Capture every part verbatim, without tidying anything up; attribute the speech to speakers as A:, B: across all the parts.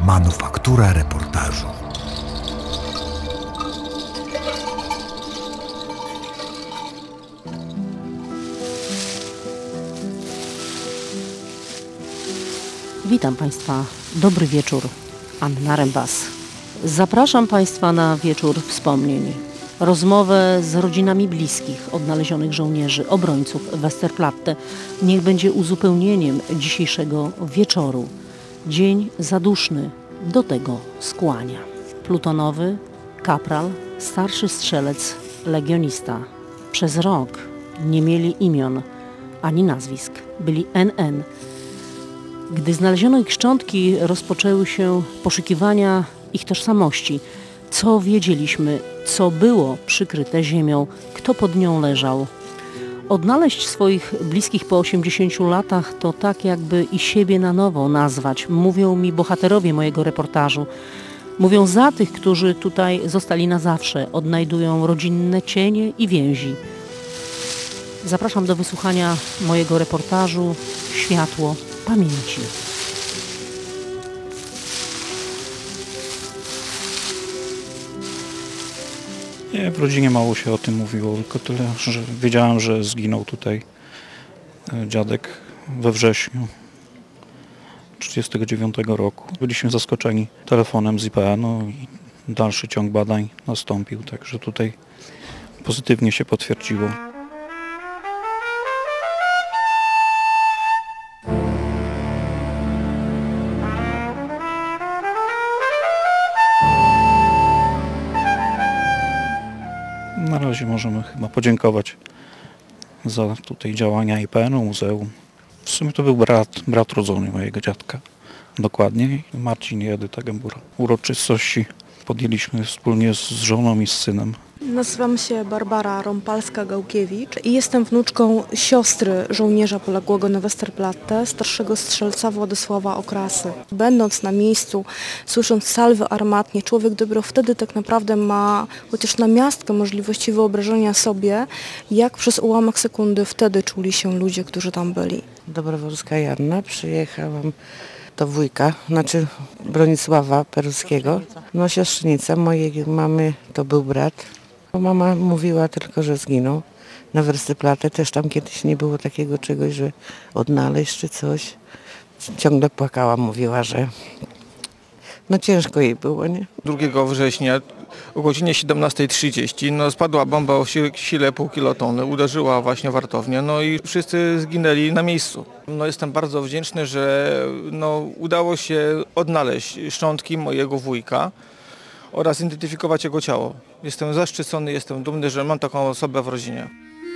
A: Manufaktura reportażu.
B: Witam Państwa. Dobry wieczór. Anna Rembas. Zapraszam Państwa na wieczór wspomnień. Rozmowę z rodzinami bliskich odnalezionych żołnierzy, obrońców Westerplatte. Niech będzie uzupełnieniem dzisiejszego wieczoru. Dzień zaduszny do tego skłania. Plutonowy, kapral, starszy strzelec, legionista. Przez rok nie mieli imion ani nazwisk. Byli N N. Gdy znaleziono ich szczątki, rozpoczęły się poszukiwania ich tożsamości. Co wiedzieliśmy, co było przykryte ziemią, kto pod nią leżał. Odnaleźć swoich bliskich po osiemdziesięciu latach to tak jakby i siebie na nowo nazwać. Mówią mi bohaterowie mojego reportażu. Mówią za tych, którzy tutaj zostali na zawsze. Odnajdują rodzinne cienie i więzi. Zapraszam do wysłuchania mojego reportażu Światło pamięci.
C: Nie, w rodzinie mało się o tym mówiło, tylko tyle, że wiedziałem, że zginął tutaj dziadek we wrześniu trzydziestego dziewiątego roku. Byliśmy zaskoczeni telefonem z I P N-u i dalszy ciąg badań nastąpił, także tutaj pozytywnie się potwierdziło. Na razie możemy chyba podziękować za tutaj działania I P N-u, muzeum. W sumie to był brat, brat rodzony mojego dziadka. Dokładnie, Marcin i Edyta Gębura. Uroczystości podjęliśmy wspólnie z żoną i z synem.
D: Nazywam się Barbara Rąpalska-Gałkiewicz i jestem wnuczką siostry żołnierza poległego na Westerplatte, starszego strzelca Władysława Okrasy. Będąc na miejscu, słysząc salwy armatnie, człowiek dopiero wtedy tak naprawdę ma chociaż na miastkę możliwości wyobrażenia sobie, jak przez ułamek sekundy wtedy czuli się ludzie, którzy tam byli.
E: Dobrowolska Janna, przyjechałam do wujka, znaczy Bronisława Peruskiego. No siostrzenica mojej mamy to był brat. Mama mówiła tylko, że zginął na Westerplatte. Też tam kiedyś nie było takiego czegoś, że odnaleźć czy coś. Ciągle płakała, mówiła, że no ciężko jej było, nie?
F: drugiego września o godzinie siedemnastej trzydzieści no, spadła bomba o sile pół kilotony, uderzyła właśnie w wartownię, no i wszyscy zginęli na miejscu. No, jestem bardzo wdzięczny, że no, udało się odnaleźć szczątki mojego wujka oraz identyfikować jego ciało. Jestem zaszczycony, jestem dumny, że mam taką osobę w rodzinie.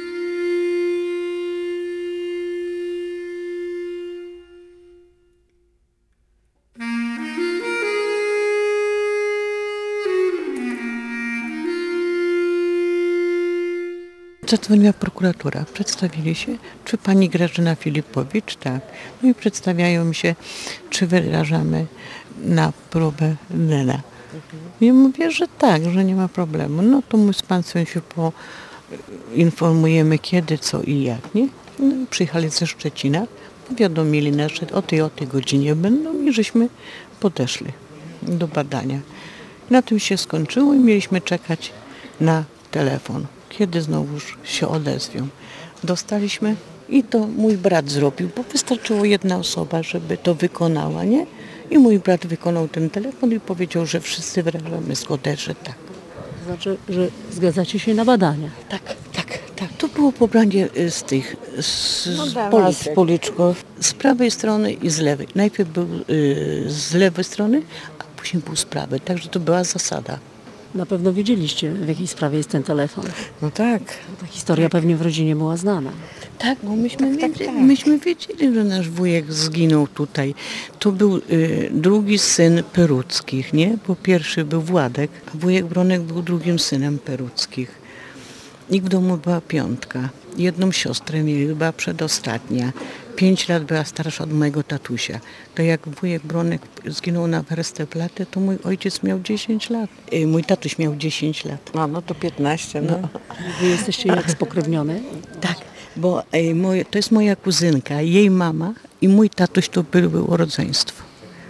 E: Zadzwoniła prokuratura, przedstawili się, czy pani Grażyna Filipowicz, tak. No i przedstawiają mi się, czy wyrażamy na próbę D N A. I mówię, że tak, że nie ma problemu. No to my z państwem się poinformujemy kiedy, co i jak, nie? No i przyjechali ze Szczecina, powiadomili nas, że o tej, o tej godzinie będą i żeśmy podeszli do badania. Na tym się skończyło i mieliśmy czekać na telefon, kiedy znowuż się odezwią. Dostaliśmy i to mój brat zrobił, bo wystarczyło jedna osoba, żeby to wykonała, nie? I mój brat wykonał ten telefon i powiedział, że wszyscy wyrażamy zgodę, że tak.
B: Znaczy, że zgadzacie się na badania.
E: Tak, tak, tak. To było pobranie z tych, z,
B: No
E: z,
B: dawaj,
E: policzek.
B: tak.
E: z policzków. Z prawej strony i z lewej. Najpierw był y, z lewej strony, a później był z prawej. Także to była zasada.
B: Na pewno wiedzieliście, w jakiej sprawie jest ten telefon.
E: No tak.
B: Ta historia pewnie w rodzinie była znana.
E: Tak, bo myśmy,
B: Tak, tak,
E: wiedzieli,
B: tak.
E: myśmy wiedzieli, że nasz wujek zginął tutaj. To był y, drugi syn Peruckich, nie? Bo pierwszy był Władek, a wujek Bronek był drugim synem Peruckich. Ich w domu była piątka. Jedną siostrę mieli, była przedostatnia. Pięć lat była starsza od mojego tatusia. To jak wujek Bronek zginął na Westerplatte, to mój ojciec miał dziesięć lat. Y, mój tatuś miał dziesięć lat.
G: No, no to piętnaście, no.
B: No. Wy jesteście jak spokrewnione?
E: Tak, bo y, moje, to jest moja kuzynka, jej mama i mój tatuś to były rodzeństwo.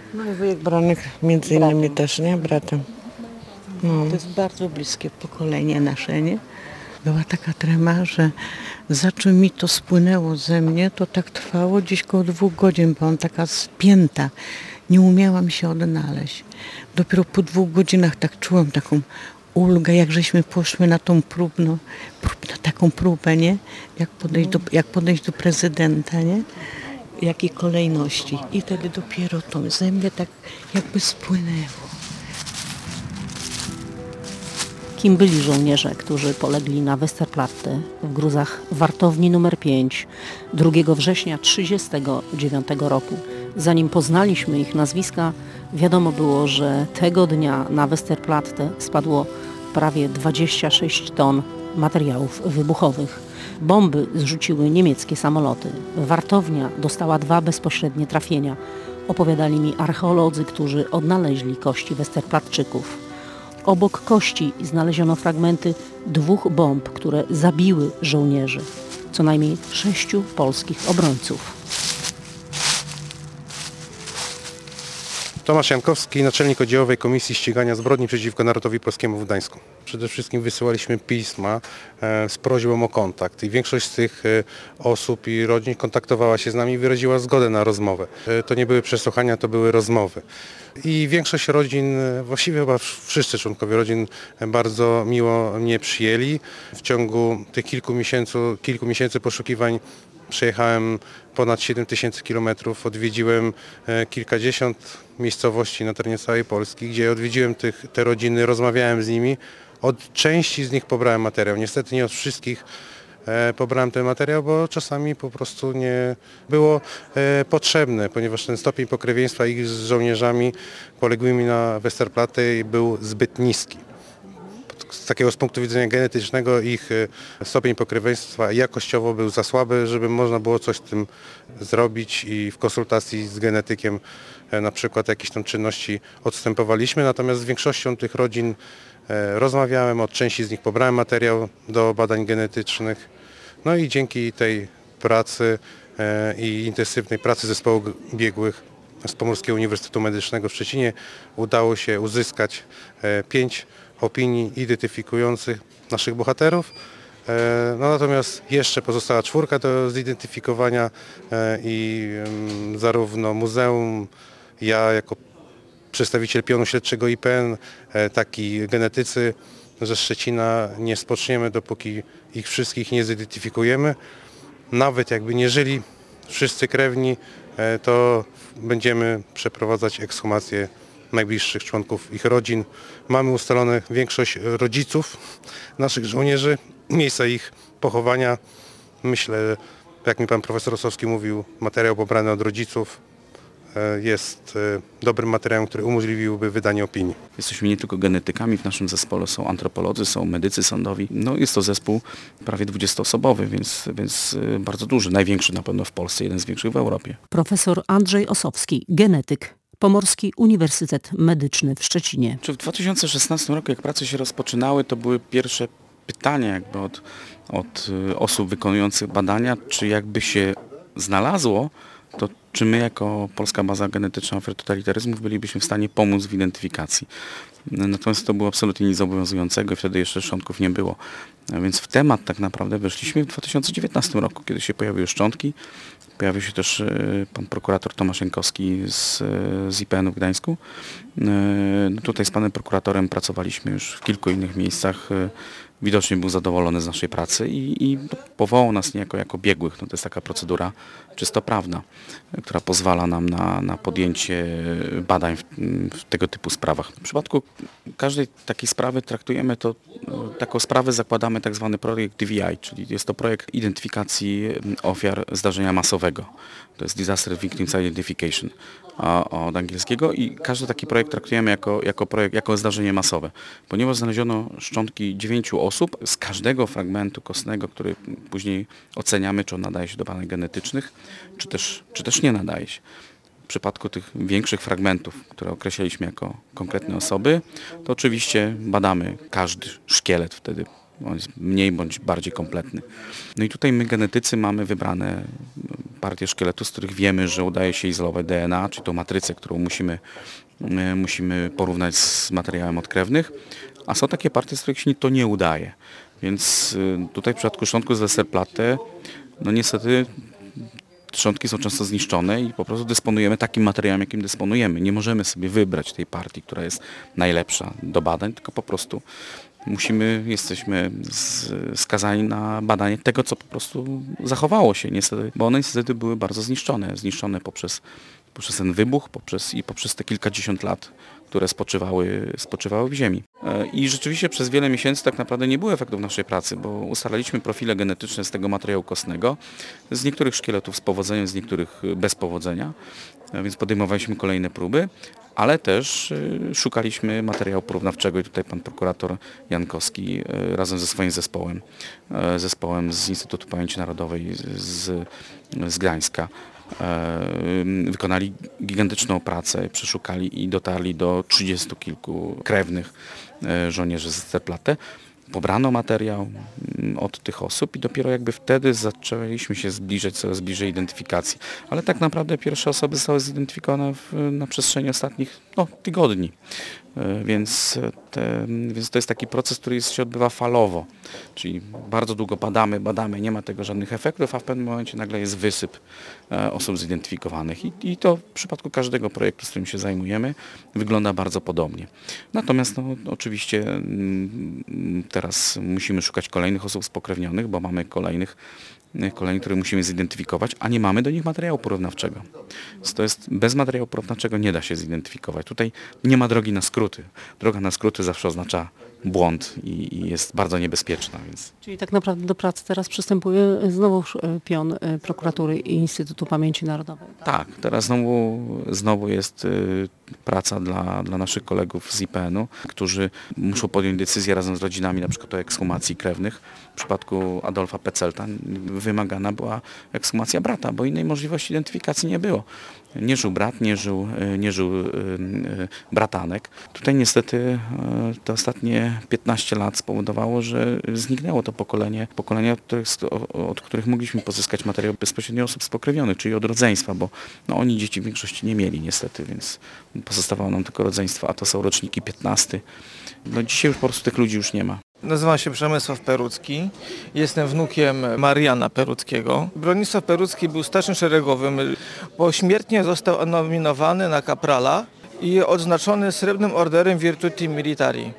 E: No i wujek Bronek między innymi też, nie? Bratem. No. To jest bardzo bliskie pokolenie nasze, nie? Była taka trema, że za czym mi to spłynęło ze mnie, to tak trwało gdzieś koło dwóch godzin, byłam taka spięta. Nie umiałam się odnaleźć. Dopiero po dwóch godzinach tak czułam taką ulgę, jak żeśmy poszły na tą próbną, prób, na taką próbę, nie? Jak podejść do, jak podejść do prezydenta, nie? Jakiej kolejności. I wtedy dopiero to ze mnie tak jakby spłynęło.
B: Kim byli żołnierze, którzy polegli na Westerplatte w gruzach wartowni numer pięć drugiego września tysiąc dziewięćset trzydziestego dziewiątego roku? Zanim poznaliśmy ich nazwiska, wiadomo było, że tego dnia na Westerplatte spadło prawie dwadzieścia sześć ton materiałów wybuchowych. Bomby zrzuciły niemieckie samoloty. Wartownia dostała dwa bezpośrednie trafienia. Opowiadali mi archeolodzy, którzy odnaleźli kości Westerplattczyków. Obok kości znaleziono fragmenty dwóch bomb, które zabiły żołnierzy. Co najmniej sześciu polskich obrońców.
G: Tomasz Jankowski, naczelnik oddziałowej Komisji Ścigania Zbrodni przeciwko Narodowi Polskiemu w Gdańsku. Przede wszystkim wysyłaliśmy pisma e, z prośbą o kontakt i większość z tych e, osób i rodzin kontaktowała się z nami i wyraziła zgodę na rozmowę. E, to nie były przesłuchania, to były rozmowy. I większość rodzin, właściwie chyba wszyscy członkowie rodzin bardzo miło mnie przyjęli. W ciągu tych kilku miesięcy, kilku miesięcy poszukiwań przejechałem ponad siedem tysięcy kilometrów, odwiedziłem kilkadziesiąt miejscowości na terenie całej Polski, gdzie odwiedziłem tych, te rodziny, rozmawiałem z nimi. Od części z nich pobrałem materiał, niestety nie od wszystkich pobrałem ten materiał, bo czasami po prostu nie było potrzebne, ponieważ ten stopień pokrewieństwa ich z żołnierzami poległymi na Westerplatte był zbyt niski. Z takiego z punktu widzenia genetycznego ich stopień pokrewieństwa jakościowo był za słaby, żeby można było coś z tym zrobić i w konsultacji z genetykiem na przykład jakieś tam czynności odstępowaliśmy, natomiast z większością tych rodzin rozmawiałem, od części z nich pobrałem materiał do badań genetycznych. No i dzięki tej pracy i intensywnej pracy zespołu biegłych z Pomorskiego Uniwersytetu Medycznego w Szczecinie udało się uzyskać pięć opinii identyfikujących naszych bohaterów. No natomiast jeszcze pozostała czwórka do zidentyfikowania i zarówno muzeum, ja jako przedstawiciel pionu śledczego I P N, tak i genetycy ze Szczecina nie spoczniemy, dopóki ich wszystkich nie zidentyfikujemy. Nawet jakby nie żyli wszyscy krewni, to będziemy przeprowadzać ekshumację najbliższych członków ich rodzin. Mamy ustalone większość rodziców naszych żołnierzy, miejsca ich pochowania. Myślę, jak mi pan profesor Osowski mówił, materiał pobrany od rodziców jest dobrym materiałem, który umożliwiłby wydanie opinii.
H: Jesteśmy nie tylko genetykami, w naszym zespole są antropolodzy, są medycy sądowi. No jest to zespół prawie dwudziestoosobowy, więc, więc bardzo duży, największy na pewno w Polsce, jeden z większych w Europie.
B: Profesor Andrzej Osowski, genetyk, Pomorski Uniwersytet Medyczny w Szczecinie.
H: Czy w dwa tysiące szesnastym roku, jak prace się rozpoczynały, to były pierwsze pytania jakby od, od osób wykonujących badania, czy jakby się znalazło, to czy my jako Polska Baza Genetyczna Ofiar Totalitaryzmów bylibyśmy w stanie pomóc w identyfikacji. Natomiast to było absolutnie nic zobowiązującego i wtedy jeszcze szczątków nie było. Więc w temat tak naprawdę weszliśmy w dwa tysiące dziewiętnastym roku, kiedy się pojawiły szczątki. Pojawił się też pan prokurator Tomasz Jankowski z, z I P N-u w Gdańsku. No tutaj z panem prokuratorem pracowaliśmy już w kilku innych miejscach. Widocznie był zadowolony z naszej pracy i, i powołał nas niejako jako biegłych. No to jest taka procedura czysto prawna, która pozwala nam na, na podjęcie badań w, w tego typu sprawach. W przypadku każdej takiej sprawy traktujemy to, taką sprawę zakładamy tak zwany projekt D V I, czyli jest to projekt identyfikacji ofiar zdarzenia masowego. To jest Disaster Victims Identification od angielskiego i każdy taki projekt traktujemy jako, jako, projekt, jako zdarzenie masowe. Ponieważ znaleziono szczątki dziewięciu osób, z każdego fragmentu kostnego, który później oceniamy, czy on nadaje się do badań genetycznych, czy też, czy też nie nadaje się. W przypadku tych większych fragmentów, które określiliśmy jako konkretne osoby, to oczywiście badamy każdy szkielet wtedy. On jest mniej bądź bardziej kompletny. No i tutaj my genetycy mamy wybrane partie szkieletów, z których wiemy, że udaje się izolować D N A, czyli tą matrycę, którą musimy, musimy porównać z materiałem od krewnych, a są takie partie, z których się to nie udaje. Więc tutaj w przypadku szczątków z Westerplatte, no niestety szczątki są często zniszczone i po prostu dysponujemy takim materiałem, jakim dysponujemy. Nie możemy sobie wybrać tej partii, która jest najlepsza do badań, tylko po prostu musimy, jesteśmy skazani na badanie tego, co po prostu zachowało się niestety, bo one niestety były bardzo zniszczone. Zniszczone poprzez, poprzez ten wybuch poprzez, i poprzez te kilkadziesiąt lat, które spoczywały, spoczywały w ziemi. I rzeczywiście przez wiele miesięcy tak naprawdę nie było efektów naszej pracy, bo ustalaliśmy profile genetyczne z tego materiału kostnego, z niektórych szkieletów z powodzeniem, z niektórych bez powodzenia, więc podejmowaliśmy kolejne próby, ale też szukaliśmy materiału porównawczego i tutaj pan prokurator Jankowski razem ze swoim zespołem, zespołem z Instytutu Pamięci Narodowej z, z Gdańska, wykonali gigantyczną pracę, przeszukali i dotarli do trzydziestu kilku krewnych żołnierzy z Westerplatte. Pobrano materiał od tych osób i dopiero jakby wtedy zaczęliśmy się zbliżać coraz bliżej identyfikacji. Ale tak naprawdę pierwsze osoby zostały zidentyfikowane w, na przestrzeni ostatnich no, tygodni. Więc, te, więc to jest taki proces, który jest, się odbywa falowo. Czyli bardzo długo badamy, badamy, nie ma tego żadnych efektów, a w pewnym momencie nagle jest wysyp osób zidentyfikowanych. I, i to w przypadku każdego projektu, z którym się zajmujemy, wygląda bardzo podobnie. Natomiast no, oczywiście teraz musimy szukać kolejnych osób spokrewnionych, bo mamy kolejnych kolejnych, które musimy zidentyfikować, a nie mamy do nich materiału porównawczego. Więc to jest, bez materiału porównawczego nie da się zidentyfikować. Tutaj nie ma drogi na skróty. Droga na skróty zawsze oznacza błąd i, i jest bardzo niebezpieczna. Więc.
B: Czyli tak naprawdę do pracy teraz przystępuje znowu pion Prokuratury i Instytutu Pamięci Narodowej.
H: Tak, teraz znowu, znowu jest y, praca dla, dla naszych kolegów z I P N-u, którzy muszą podjąć decyzję razem z rodzinami na przykład o ekshumacji krewnych. W przypadku Adolfa Peczelta wymagana była ekshumacja brata, bo innej możliwości identyfikacji nie było. Nie żył brat, nie żył, nie żył y, y, bratanek. Tutaj niestety y, te ostatnie piętnaście lat spowodowało, że zniknęło to pokolenie, pokolenia, od których, od których mogliśmy pozyskać materiał bezpośrednio osób spokrewnionych, czyli od rodzeństwa, bo no, oni dzieci w większości nie mieli niestety, więc pozostawało nam tylko rodzeństwo, a to są roczniki piętnaste. No dzisiaj już po prostu tych ludzi już nie ma.
F: Nazywam się Przemysław Perucki, jestem wnukiem Mariana Peruckiego. Bronisław Perucki był starszym szeregowym, pośmiertnie został nominowany na kaprala i odznaczony srebrnym orderem Virtuti Militari.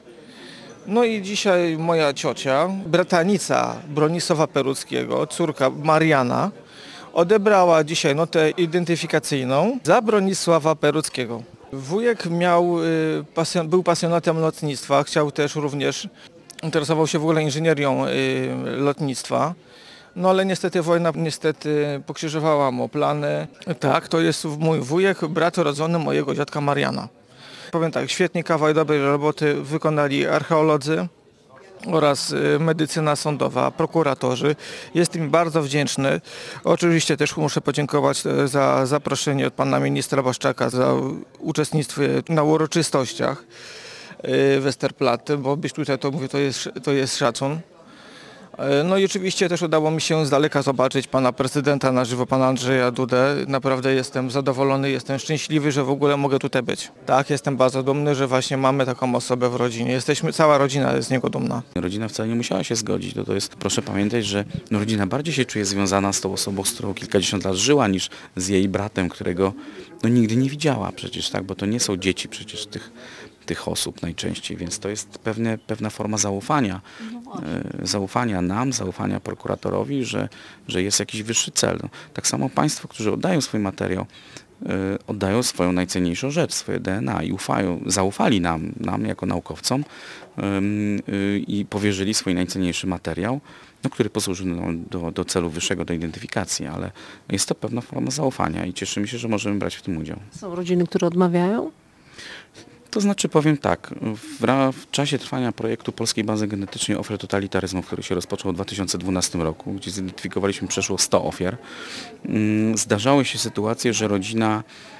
F: No i dzisiaj moja ciocia, bratanica Bronisława Peruckiego, córka Mariana, odebrała dzisiaj notę identyfikacyjną za Bronisława Peruckiego. Wujek miał, był pasjonatem lotnictwa, chciał też również, interesował się w ogóle inżynierią lotnictwa, no ale niestety wojna niestety pokrzyżowała mu plany. Tak, to jest mój wujek, brat rodzony mojego dziadka Mariana. Powiem tak, świetnie kawał dobrej roboty wykonali archeolodzy oraz medycyna sądowa, prokuratorzy. Jestem im bardzo wdzięczny. Oczywiście też muszę podziękować za zaproszenie od pana ministra Błaszczaka, za uczestnictwo na uroczystościach Westerplatte, bo być tutaj to mówię, to jest, to jest szacun. No i oczywiście też udało mi się z daleka zobaczyć pana prezydenta na żywo, pana Andrzeja Dudę. Naprawdę jestem zadowolony, jestem szczęśliwy, że w ogóle mogę tutaj być. Tak, jestem bardzo dumny, że właśnie mamy taką osobę w rodzinie. Jesteśmy, cała rodzina jest z niego dumna.
H: Rodzina wcale nie musiała się zgodzić. To, to jest, proszę pamiętać, że no, rodzina bardziej się czuje związana z tą osobą, z którą kilkadziesiąt lat żyła, niż z jej bratem, którego no, nigdy nie widziała przecież, tak, bo to nie są dzieci przecież tych tych osób najczęściej, więc to jest pewne, pewna forma zaufania, e, zaufania nam, zaufania prokuratorowi, że, że jest jakiś wyższy cel. No, tak samo państwo, którzy oddają swój materiał, e, oddają swoją najcenniejszą rzecz, swoje D N A i ufają, zaufali nam, nam jako naukowcom e, e, i powierzyli swój najcenniejszy materiał, no, który posłużył no, do, do celu wyższego, do identyfikacji, ale jest to pewna forma zaufania i cieszymy się, że możemy brać w tym udział.
B: Są rodziny, które odmawiają?
H: To znaczy powiem tak, w, w czasie trwania projektu Polskiej Bazy Genetycznej Ofiar Totalitaryzmu, który się rozpoczął w dwa tysiące dwunastym roku, gdzie zidentyfikowaliśmy przeszło sto ofiar, zdarzały się sytuacje, że rodzina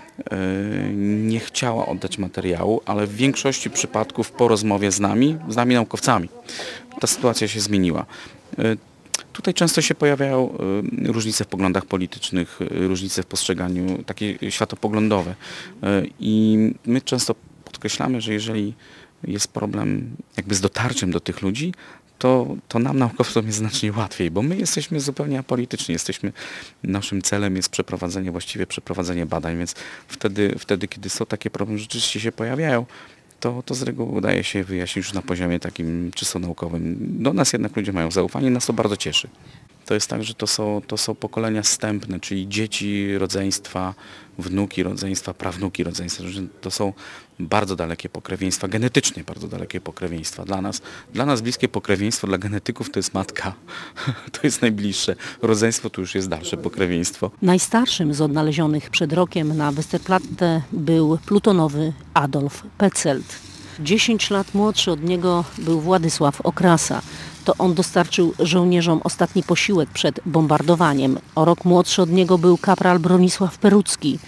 H: nie chciała oddać materiału, ale w większości przypadków po rozmowie z nami, z nami naukowcami, ta sytuacja się zmieniła. Tutaj często się pojawiają y, różnice w poglądach politycznych, y, różnice w postrzeganiu takie światopoglądowe. Y, I my często podkreślamy, że jeżeli jest problem jakby z dotarciem do tych ludzi, to, to nam naukowcom jest znacznie łatwiej, bo my jesteśmy zupełnie apolityczni. Jesteśmy, naszym celem jest przeprowadzenie, właściwie przeprowadzenie badań, więc wtedy, wtedy kiedy są takie problemy, rzeczywiście się pojawiają, to, to z reguły udaje się wyjaśnić już na poziomie takim czysto naukowym. Do nas jednak ludzie mają zaufanie, nas to bardzo cieszy. To jest tak, że to są, to są pokolenia zstępne, czyli dzieci rodzeństwa, wnuki rodzeństwa, prawnuki rodzeństwa. Że to są bardzo dalekie pokrewieństwa, genetycznie bardzo dalekie pokrewieństwa. Dla nas, dla nas bliskie pokrewieństwo, dla genetyków to jest matka, to jest najbliższe. Rodzeństwo to już jest dalsze pokrewieństwo.
B: Najstarszym z odnalezionych przed rokiem na Westerplatte był plutonowy Adolf Petzelt. Dziesięć lat młodszy od niego był Władysław Okrasa. To on dostarczył żołnierzom ostatni posiłek przed bombardowaniem. O rok młodszy od niego był kapral Bronisław Perucki.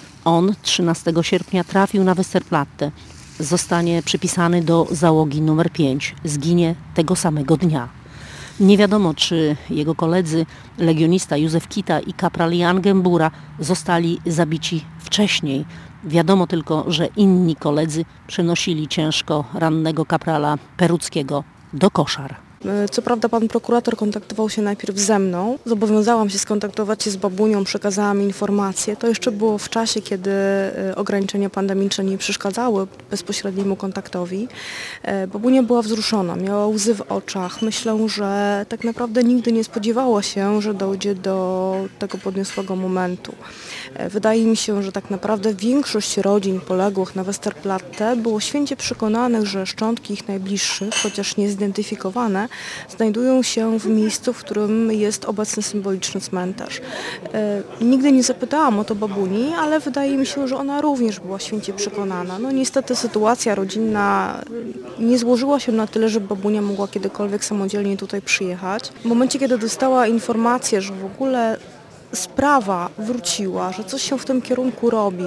B: On trzynastego sierpnia trafił na Westerplatte. Zostanie przypisany do załogi numer pięć. Zginie tego samego dnia. Nie wiadomo, czy jego koledzy, legionista Józef Kita i kapral Jan Gembura, zostali zabici wcześniej. Wiadomo tylko, że inni koledzy przenosili ciężko rannego kaprala Peruckiego do koszar.
D: Co prawda pan prokurator kontaktował się najpierw ze mną. Zobowiązałam się skontaktować się z babunią, przekazałam informacje. To jeszcze było w czasie, kiedy ograniczenia pandemiczne nie przeszkadzały bezpośredniemu kontaktowi. Babunia była wzruszona, miała łzy w oczach. Myślę, że tak naprawdę nigdy nie spodziewała się, że dojdzie do tego podniosłego momentu. Wydaje mi się, że tak naprawdę większość rodzin poległych na Westerplatte było święcie przekonanych, że szczątki ich najbliższych, chociaż niezidentyfikowane, znajdują się w miejscu, w którym jest obecny symboliczny cmentarz. E, nigdy nie zapytałam o to babuni, ale wydaje mi się, że ona również była święcie przekonana. No niestety sytuacja rodzinna nie złożyła się na tyle, że babunia mogła kiedykolwiek samodzielnie tutaj przyjechać. W momencie, kiedy dostała informację, że w ogóle sprawa wróciła, że coś się w tym kierunku robi,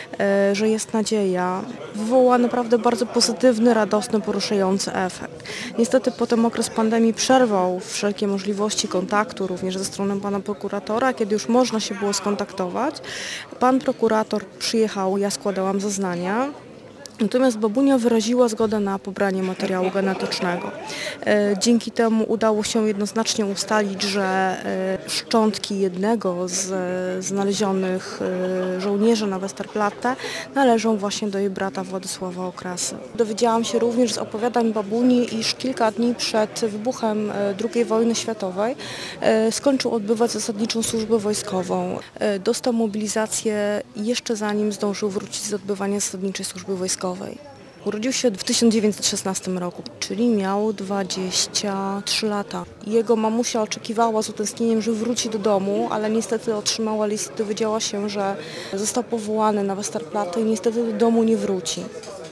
D: e, że jest nadzieja, wywoła naprawdę bardzo pozytywny, radosny, poruszający efekt. Niestety potem okres pandemii przerwał wszelkie możliwości kontaktu, również ze strony pana prokuratora, kiedy już można się było skontaktować. Pan prokurator przyjechał, ja składałam zeznania. Natomiast babunia wyraziła zgodę na pobranie materiału genetycznego. Dzięki temu udało się jednoznacznie ustalić, że szczątki jednego z znalezionych żołnierzy na Westerplatte należą właśnie do jej brata Władysława Okrasy. Dowiedziałam się również z opowiadań babuni, iż kilka dni przed wybuchem drugiej wojny światowej skończył odbywać zasadniczą służbę wojskową. Dostał mobilizację jeszcze zanim zdążył wrócić z odbywania zasadniczej służby wojskowej. Urodził się w tysiąc dziewięćset szesnastym roku, czyli miał dwadzieścia trzy lata. Jego mamusia oczekiwała z utęsknieniem, że wróci do domu, ale niestety otrzymała list i dowiedziała się, że został powołany na Westerplatte i niestety do domu nie wróci.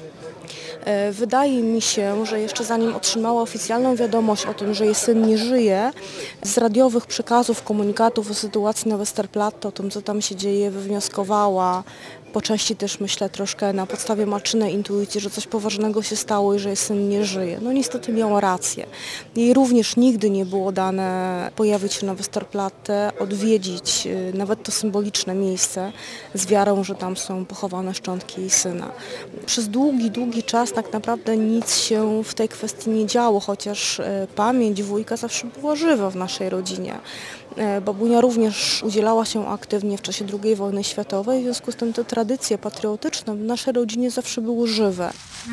D: Wydaje mi się, że jeszcze zanim otrzymała oficjalną wiadomość o tym, że jej syn nie żyje, z radiowych przekazów, komunikatów o sytuacji na Westerplatte, o tym, co tam się dzieje, wywnioskowała, po części też myślę troszkę na podstawie matczynej intuicji, że coś poważnego się stało i że jej syn nie żyje. No niestety miała rację. Jej również nigdy nie było dane pojawić się na Westerplatte, odwiedzić nawet to symboliczne miejsce z wiarą, że tam są pochowane szczątki jej syna. Przez długi, długi czas tak naprawdę nic się w tej kwestii nie działo, chociaż pamięć wujka zawsze była żywa w naszej rodzinie. Babunia również udzielała się aktywnie w czasie drugiej wojny światowej, w związku z tym te tradycje patriotyczne w naszej rodzinie zawsze były żywe.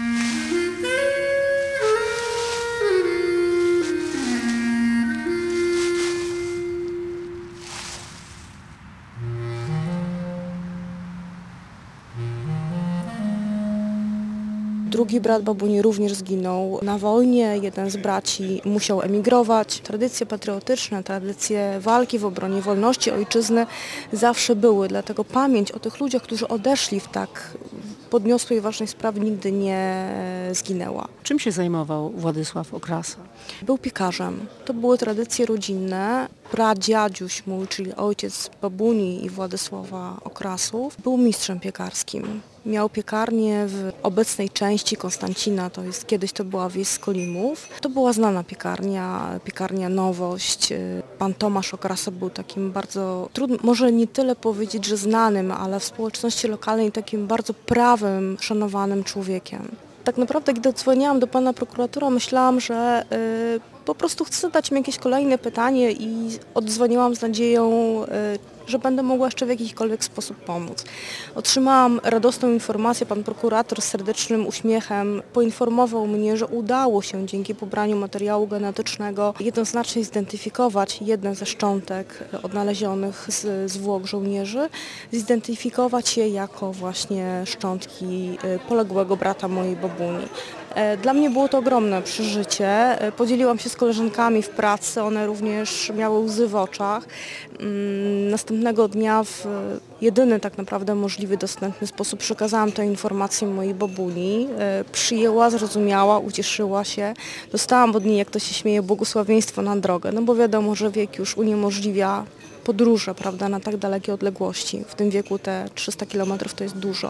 D: Drugi brat babuni również zginął na wojnie, jeden z braci musiał emigrować. Tradycje patriotyczne, tradycje walki w obronie wolności ojczyzny zawsze były, dlatego pamięć o tych ludziach, którzy odeszli w tak podniosłej, ważnej sprawie, nigdy nie zginęła.
B: Czym się zajmował Władysław Okrasa?
D: Był piekarzem. To były tradycje rodzinne. pradziadziuś mój, czyli ojciec babuni i Władysława Okrasów, był mistrzem piekarskim. Miał piekarnię w obecnej części Konstancina, to jest kiedyś to była wieś Skolimów. To była znana piekarnia, piekarnia Nowość. Pan Tomasz Okrasa był takim bardzo, trudno, może nie tyle powiedzieć, że znanym, ale w społeczności lokalnej takim bardzo prawym, szanowanym człowiekiem. Tak naprawdę, gdy dzwoniłam do pana prokuratora, myślałam, że y, po prostu chcę zadać mi jakieś kolejne pytanie i oddzwoniłam z nadzieją, y, że będę mogła jeszcze w jakikolwiek sposób pomóc. Otrzymałam radosną informację, pan prokurator z serdecznym uśmiechem poinformował mnie, że udało się dzięki pobraniu materiału genetycznego jednoznacznie zidentyfikować jeden ze szczątek odnalezionych z zwłok żołnierzy, zidentyfikować je jako właśnie szczątki poległego brata mojej babuni. Dla mnie było to ogromne przeżycie. Podzieliłam się z koleżankami w pracy, one również miały łzy w oczach. Następnego dnia w jedyny tak naprawdę możliwy, dostępny sposób przekazałam tę informację mojej babuni. Przyjęła, zrozumiała, ucieszyła się. Dostałam od niej, jak to się śmieje, błogosławieństwo na drogę, no bo wiadomo, że wiek już uniemożliwia podróże, prawda, na tak dalekie odległości. W tym wieku te trzysta kilometrów to jest dużo.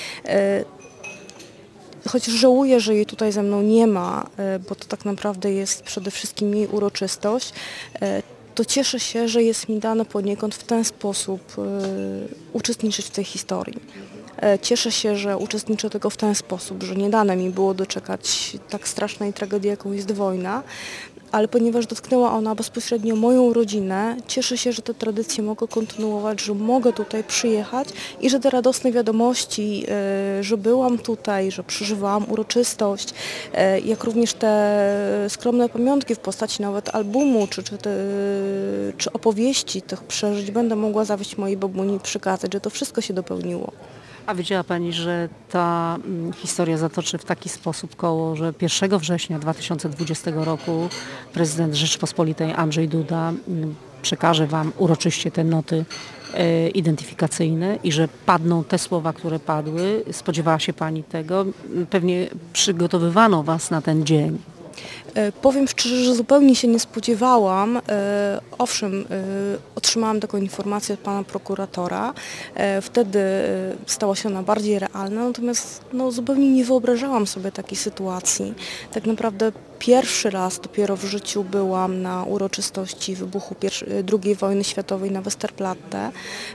D: Chociaż żałuję, że jej tutaj ze mną nie ma, bo to tak naprawdę jest przede wszystkim jej uroczystość, to cieszę się, że jest mi dane poniekąd w ten sposób uczestniczyć w tej historii. Cieszę się, że uczestniczę tylko w ten sposób, że nie dane mi było doczekać tak strasznej tragedii, jaką jest wojna, ale ponieważ dotknęła ona bezpośrednio moją rodzinę, cieszę się, że te tradycje mogę kontynuować, że mogę tutaj przyjechać i że te radosne wiadomości, że byłam tutaj, że przeżywałam uroczystość, jak również te skromne pamiątki w postaci nawet albumu czy, czy, te, czy opowieści tych przeżyć będę mogła zawieźć mojej babuni i przekazać, że to wszystko się dopełniło.
B: A wiedziała Pani, że ta mm, historia zatoczy w taki sposób koło, że pierwszego września dwa tysiące dwudziestego roku prezydent Rzeczypospolitej Andrzej Duda mm, przekaże Wam uroczyście te noty e, identyfikacyjne i że padną te słowa, które padły? Spodziewała się Pani tego? Pewnie przygotowywano Was na ten dzień.
D: Powiem szczerze, że zupełnie się nie spodziewałam. Owszem, otrzymałam taką informację od pana prokuratora. Wtedy stała się ona bardziej realna, natomiast no, zupełnie nie wyobrażałam sobie takiej sytuacji. Tak naprawdę pierwszy raz dopiero w życiu byłam na uroczystości wybuchu drugiej wojny światowej na Westerplatte.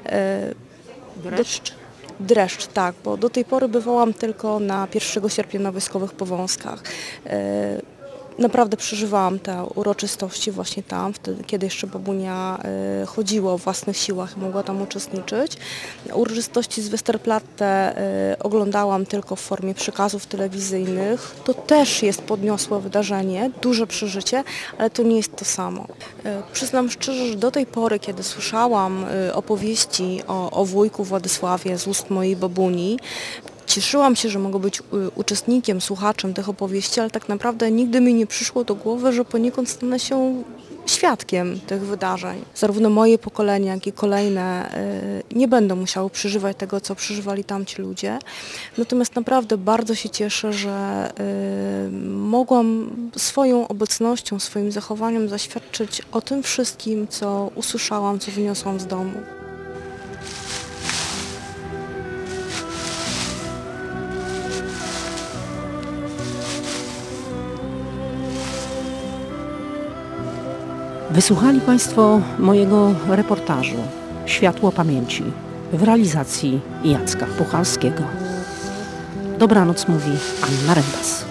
B: Dreszcz?
D: Dreszcz, tak, bo do tej pory bywałam tylko na pierwszego sierpnia na wojskowych powązkach. Naprawdę przeżywałam te uroczystości właśnie tam, wtedy, kiedy jeszcze babunia y, chodziła o własnych siłach i mogła tam uczestniczyć. Uroczystości z Westerplatte y, oglądałam tylko w formie przekazów telewizyjnych. To też jest podniosłe wydarzenie, duże przeżycie, ale to nie jest to samo. Y, przyznam szczerze, że do tej pory, kiedy słyszałam y, opowieści o, o wujku Władysławie z ust mojej babuni, cieszyłam się, że mogę być uczestnikiem, słuchaczem tych opowieści, ale tak naprawdę nigdy mi nie przyszło do głowy, że poniekąd stanę się świadkiem tych wydarzeń. Zarówno moje pokolenie, jak i kolejne nie będą musiały przeżywać tego, co przeżywali tamci ludzie. Natomiast naprawdę bardzo się cieszę, że mogłam swoją obecnością, swoim zachowaniem zaświadczyć o tym wszystkim, co usłyszałam, co wyniosłam z domu.
B: Wysłuchali Państwo mojego reportażu Światło pamięci w realizacji Jacka Puchalskiego. Dobranoc mówi Anna Rembas.